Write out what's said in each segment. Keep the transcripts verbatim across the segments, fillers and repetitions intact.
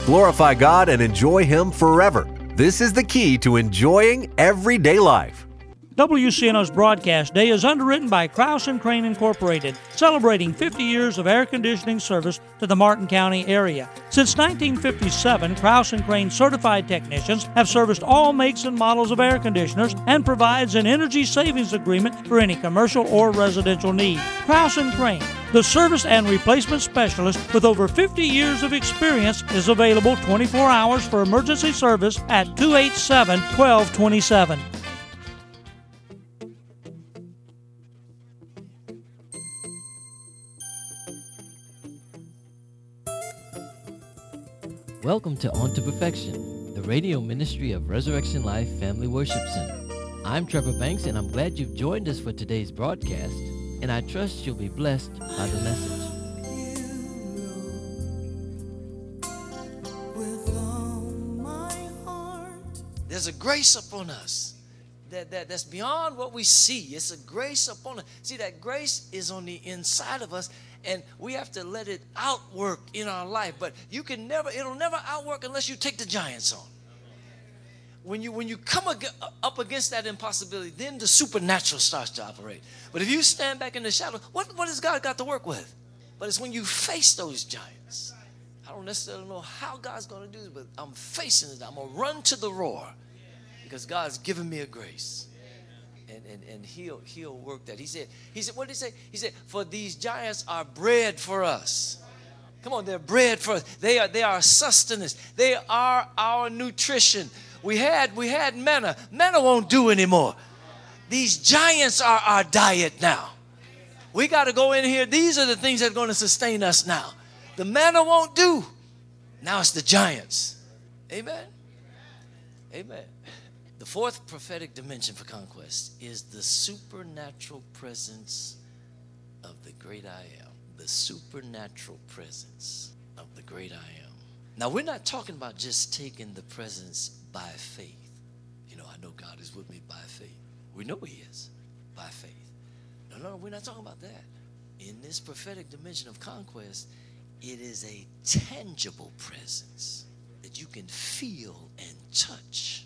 Glorify God and enjoy Him forever. This is the key to enjoying everyday life. W C N O's Broadcast Day is underwritten by Krause and Crane Incorporated, celebrating fifty years of air conditioning service to the Martin County area. Since nineteen fifty-seven, Krause and Crane certified technicians have serviced all makes and models of air conditioners and provides an energy savings agreement for any commercial or residential need. Krause and Crane, the service and replacement specialist with over fifty years of experience, is available twenty-four hours for emergency service at two eight seven, one two two seven. Welcome to On to Perfection, the radio ministry of Resurrection Life Family Worship Center. I'm Trevor Banks, and I'm glad you've joined us for today's broadcast, and I trust you'll be blessed by the message. There's a grace upon us that, that, that's beyond what we see. It's a grace upon us. See, that grace is on the inside of us, and we have to let it outwork in our life. But you can never, it'll never outwork unless you take the giants on. When you when you come ag- up against that impossibility, then the supernatural starts to operate. But if you stand back in the shadow, what, what has God got to work with? But it's when you face those giants. I don't necessarily know how God's going to do it, but I'm facing it. I'm going to run to the roar because God's given me a grace. And, and, and he'll, he'll work that. He said, he said, what did he say? He said, for these giants are bread for us. Come on, they're bread for us. They are, they are sustenance. They are our nutrition. We had, we had manna. Manna won't do anymore. These giants are our diet now. We got to go in here. These are the things that are going to sustain us now. The manna won't do. Now it's the giants. Amen. Amen. The fourth prophetic dimension for conquest is the supernatural presence of the great I am. The supernatural presence of the great I am. Now, we're not talking about just taking the presence by faith. You know, I know God is with me by faith. We know He is by faith. No, no, we're not talking about that. In this prophetic dimension of conquest, it is a tangible presence that you can feel and touch.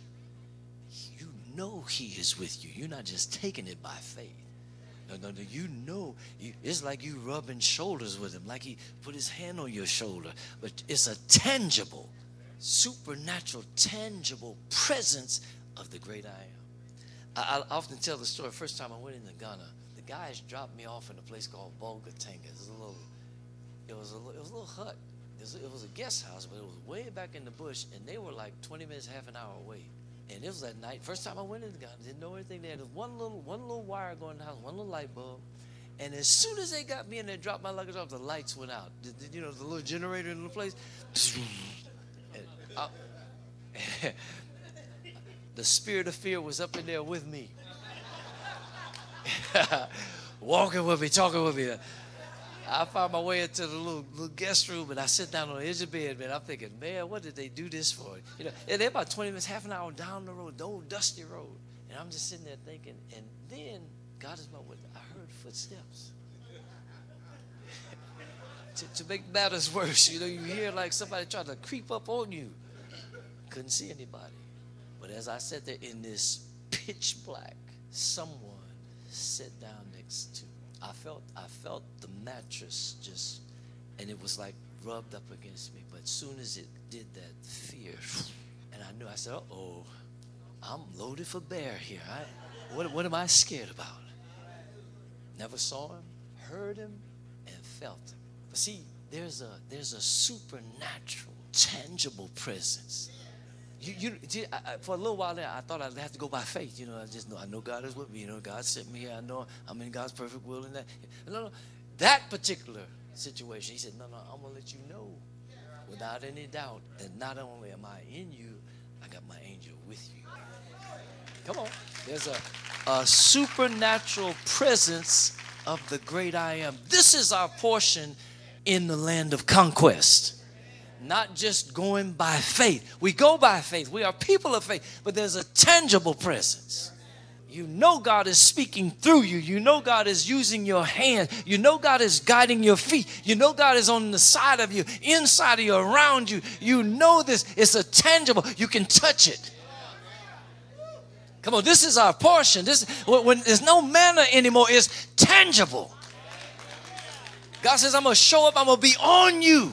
You know He is with you. You're not just taking it by faith. No, no, no. You know, you, it's like you rubbing shoulders with Him, like He put His hand on your shoulder. But it's a tangible, supernatural, tangible presence of the great I am. I, I often tell the story. First time I went into Ghana, the guys dropped me off in a place called Bolgatanga. It was a little, it was a, it was a little hut. It was, it was a guest house, but it was way back in the bush, and they were like twenty minutes, half an hour away. And it was at night. First time I went into Ghana, didn't know anything there. There was one little, one little wire going in the house, one little light bulb. And as soon as they got me in there, dropped my luggage off, the lights went out. The, the, you know, the little generator in the place. And I, the spirit of fear was up in there with me. Walking with me, talking with me. I found my way into the little, little guest room, and I sit down on the edge of the bed, man. I'm thinking, man, what did they do this for? You know, and they're about twenty minutes, half an hour down the road, the old dusty road. And I'm just sitting there thinking, and then God is my witness. I heard footsteps. to, to make matters worse, you know, you hear like somebody trying to creep up on you. Couldn't see anybody. But as I sat there in this pitch black, someone sat down next to me. I felt I felt the mattress just, and it was like rubbed up against me. But as soon as it did that, fear, and I knew, I said, uh-oh, I'm loaded for bear here. I, what, what am I scared about? Never saw him, heard him, and felt him. But see, there's a there's a supernatural, tangible presence. You, you, I, I, for a little while there, I thought I'd have to go by faith. You know, I just know, I know God is with me. You know, God sent me here. I know I'm in God's perfect will. And that, no, no, that particular situation, He said, no, no, I'm going to let you know without any doubt that not only am I in you, I got my angel with you. Come on. There's a, a supernatural presence of the great I am. This is our portion in the land of conquest. Not just going by faith. We go by faith. We are people of faith. But there's a tangible presence. You know God is speaking through you. You know God is using your hand. You know God is guiding your feet. You know God is on the side of you, inside of you, around you. You know this. It's a tangible. You can touch it. Come on, this is our portion. This when, when there's no manna anymore, it's tangible. God says, I'm going to show up. I'm going to be on you.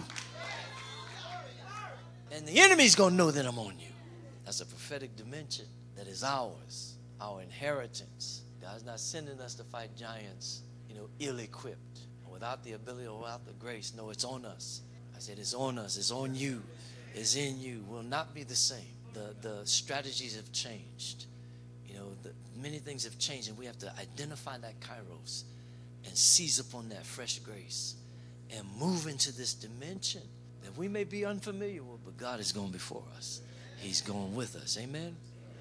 And the enemy's going to know that I'm on you. That's a prophetic dimension that is ours, our inheritance. God's not sending us to fight giants, you know, ill-equipped, without the ability or without the grace. No, it's on us. I said it's on us. It's on you. It's in you. Will not be the same. The, the strategies have changed. You know, the, many things have changed, and we have to identify that kairos and seize upon that fresh grace and move into this dimension that we may be unfamiliar with, but God is going before us. He's going with us. Amen?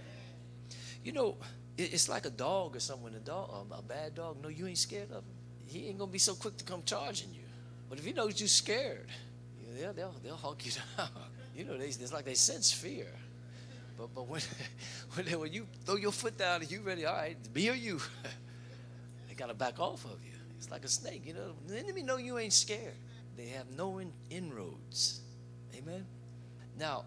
You know, it, it's like a dog or something. A dog, a, a bad dog, no, you ain't scared of him. He ain't going to be so quick to come charging you. But if he knows you're scared, you know, they'll, they'll, they'll hawk you down. You know, they, it's like they sense fear. But, but when, when, they, when you throw your foot down and you ready, all right, me or you, they got to back off of you. It's like a snake, you know. The enemy know you ain't scared. They have no in, inroads. Amen? Now,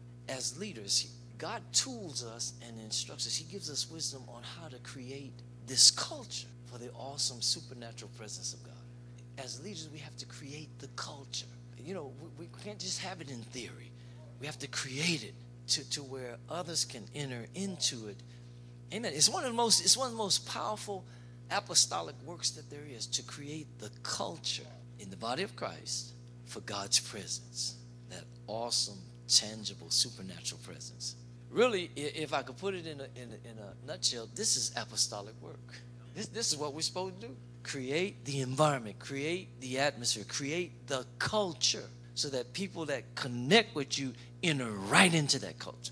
as leaders, God tools us and instructs us. He gives us wisdom on how to create this culture for the awesome supernatural presence of God. As leaders, we have to create the culture. You know, we, we can't just have it in theory. We have to create it to, to where others can enter into it. Amen. It's one of the most, it's one of the most powerful apostolic works that there is, to create the culture in the body of Christ for God's presence. That awesome, tangible, supernatural presence. Really, if I could put it in a, in a, in a nutshell, this is apostolic work. This, this is what we're supposed to do. Create the environment, create the atmosphere, create the culture so that people that connect with you enter right into that culture.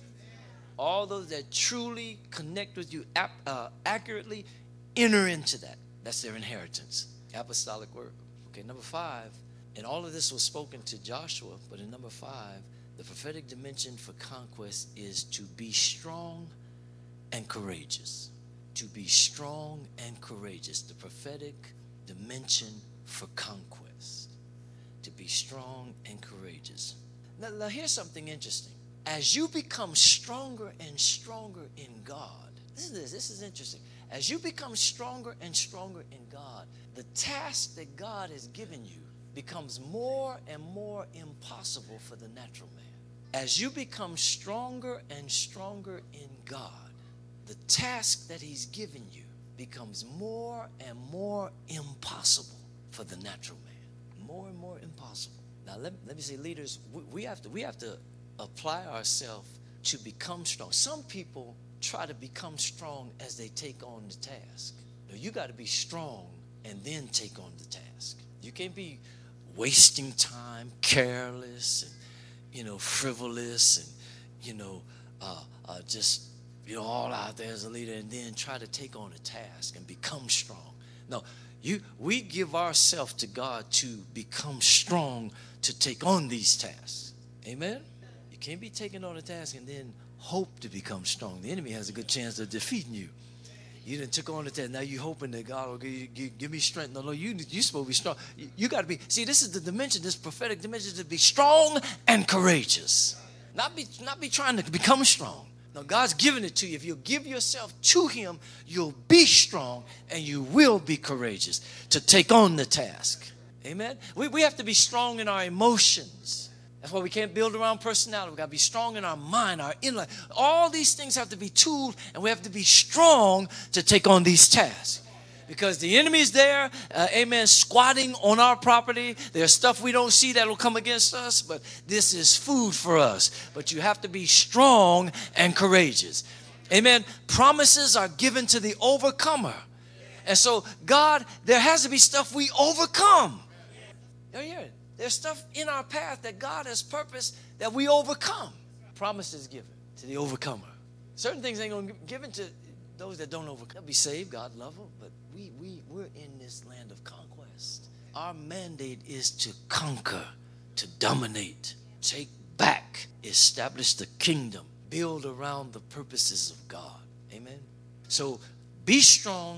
All those that truly connect with you ap- uh, accurately enter into that. That's their inheritance. Apostolic work. Okay, number five, and all of this was spoken to Joshua, but in number five, the prophetic dimension for conquest is to be strong and courageous. To be strong and courageous. The prophetic dimension for conquest. To be strong and courageous. Now, now here's something interesting. As you become stronger and stronger in God, this is this, this is interesting. As you become stronger and stronger in God, the task that God has given you becomes more and more impossible for the natural man. As you become stronger and stronger in God, the task that he's given you becomes more and more impossible for the natural man. More and more impossible. Now, let, let me say, leaders, we, we have to we have to apply ourselves to become strong. Some people try to become strong as they take on the task. No, you got to be strong and then take on the task. You can't be wasting time, careless, and, you know, frivolous, and, you know, uh, uh, just, you know, all out there as a leader, and then try to take on a task and become strong. No, you, we give ourselves to God to become strong to take on these tasks. Amen? You can't be taking on a task and then hope to become strong. The enemy has a good chance of defeating you. You done took on the task. Now you hoping that God will give, you, give, give me strength. No, no, you you supposed to be strong. You, you got to be. See, this is the dimension, this prophetic dimension, to be strong and courageous. Not be not be trying to become strong. No, God's giving it to you. If you give yourself to Him, you'll be strong and you will be courageous to take on the task. Amen. We we have to be strong in our emotions. That's why we can't build around personality. We've got to be strong in our mind, our inner. All these things have to be tooled, and we have to be strong to take on these tasks. Because the enemy is there, uh, amen, squatting on our property. There's stuff we don't see that will come against us, but this is food for us. But you have to be strong and courageous. Amen. Promises are given to the overcomer. And so, God, there has to be stuff we overcome. You hear it? There's stuff in our path that God has purposed that we overcome. Promises given to the overcomer. Certain things ain't going to be given to those that don't overcome. They'll be saved. God love them. But we, we, we're in this land of conquest. Our mandate is to conquer, to dominate, take back, establish the kingdom, build around the purposes of God. Amen. So Be strong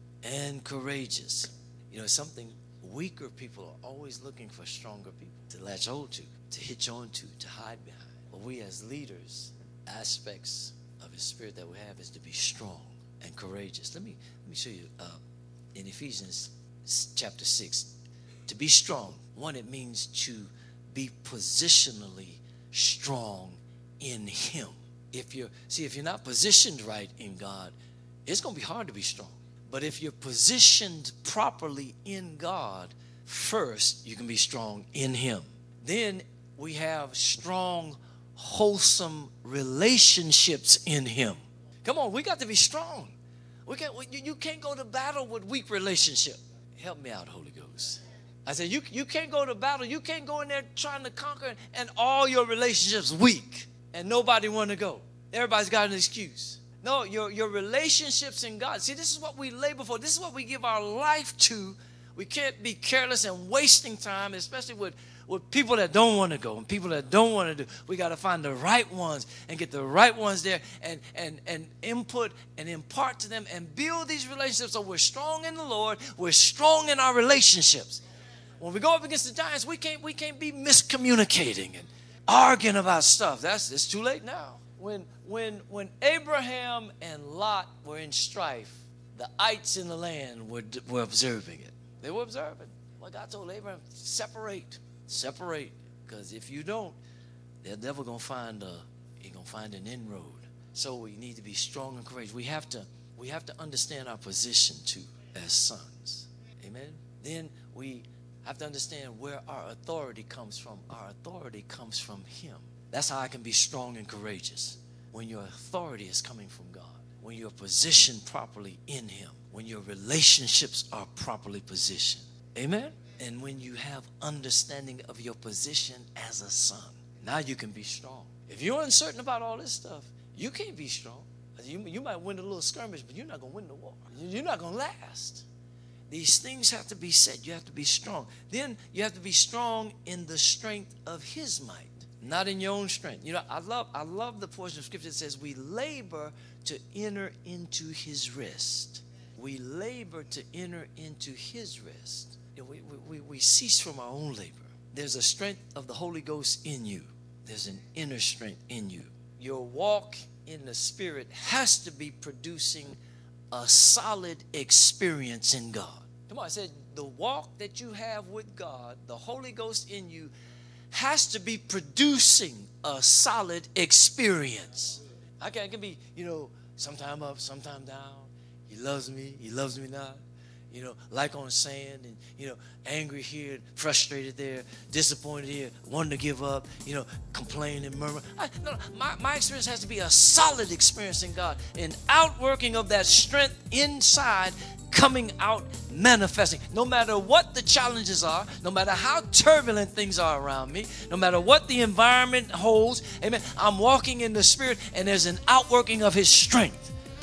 and courageous. You know, something weaker people are always looking for stronger people to latch hold to, to hitch on to, to hide behind. But we as leaders, aspects of His Spirit that we have is to be strong and courageous. Let me let me show you uh, in Ephesians chapter six. To be strong, one, it means to be positionally strong in Him. If you're see, if you're not positioned right in God, it's going to be hard to be strong. But if you're positioned properly in God, first you can be strong in Him. Then we have strong, wholesome relationships in Him. Come on, we got to be strong. We can't. You, you can't go to battle with weak relationship. Help me out, Holy Ghost. I said, you, you can't go to battle. You can't go in there trying to conquer and all your relationships weak and nobody want to go. Everybody's got an excuse. No, your, your relationships in God. See, this is what we labor for. This is what we give our life to. We can't be careless and wasting time, especially with, with people that don't want to go and people that don't want to do. We got to find the right ones and get the right ones there and, and, and input and impart to them and build these relationships so we're strong in the Lord. We're strong in our relationships. When we go up against the giants, we can't we can't be miscommunicating and arguing about stuff. That's it's too late now. When when when Abraham and Lot were in strife, the ites in the land were were observing it. They were observing. Well, God told Abraham, separate, separate, because if you don't, they're never gonna find a you're gonna find an inroad. So we need to be strong and courageous. We have to we have to understand our position too as sons. Amen. Then we have to understand where our authority comes from. Our authority comes from Him. That's how I can be strong and courageous. When your authority is coming from God, when you're positioned properly in Him, when your relationships are properly positioned. Amen? And when you have understanding of your position as a son, now you can be strong. If you're uncertain about all this stuff, you can't be strong. You, you might win a little skirmish, but you're not going to win the war. You're not going to last. These things have to be said. You have to be strong. Then you have to be strong in the strength of His might, not in your own strength. You know, I love I love the portion of Scripture that says we labor to enter into His rest. We labor to enter into His rest. You know, we, we, we cease from our own labor. There's a strength of the Holy Ghost in you. There's an inner strength in you. Your walk in the Spirit has to be producing a solid experience in God. Come on, I said the walk that you have with God, the Holy Ghost in you, has to be producing a solid experience. I can, I can be, you know, sometime up, sometime down. He loves me, He loves me not. You know, like on sand, and, you know, angry here, frustrated there, disappointed here, wanting to give up, you know, complain and murmur. I, no, my, my experience has to be a solid experience in God, an outworking of that strength inside, coming out, manifesting. No matter what the challenges are, no matter how turbulent things are around me, no matter what the environment holds, amen, I'm walking in the Spirit, and there's an outworking of His strength.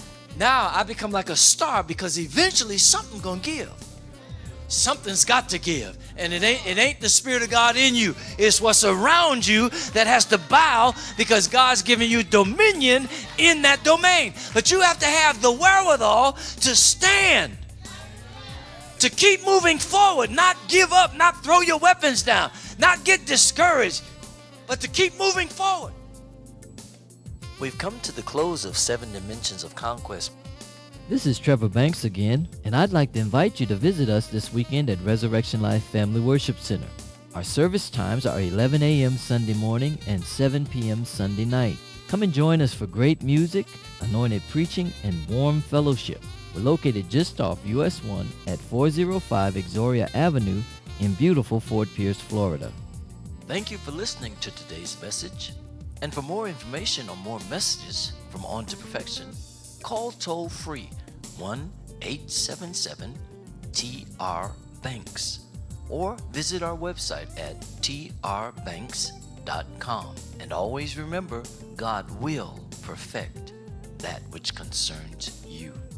Now I become like a star because eventually something's gonna give. Something's got to give. And it ain't it ain't the Spirit of God in you. It's what's around you that has to bow because God's giving you dominion in that domain. But you have to have the wherewithal to stand, to keep moving forward, not give up, not throw your weapons down, not get discouraged, but to keep moving forward. We've come to the close of Seven Dimensions of Conquest. This is Trevor Banks again, and I'd like to invite you to visit us this weekend at Resurrection Life Family Worship Center. Our service times are eleven a.m. Sunday morning and seven p.m. Sunday night. Come and join us for great music, anointed preaching, and warm fellowship. We're located just off U S one at four oh five Exoria Avenue in beautiful Fort Pierce, Florida. Thank you for listening to today's message. And for more information or more messages from On to Perfection, call toll free one eight seven seven T R Banks or visit our website at T R banks dot com. And always remember, God will perfect that which concerns you.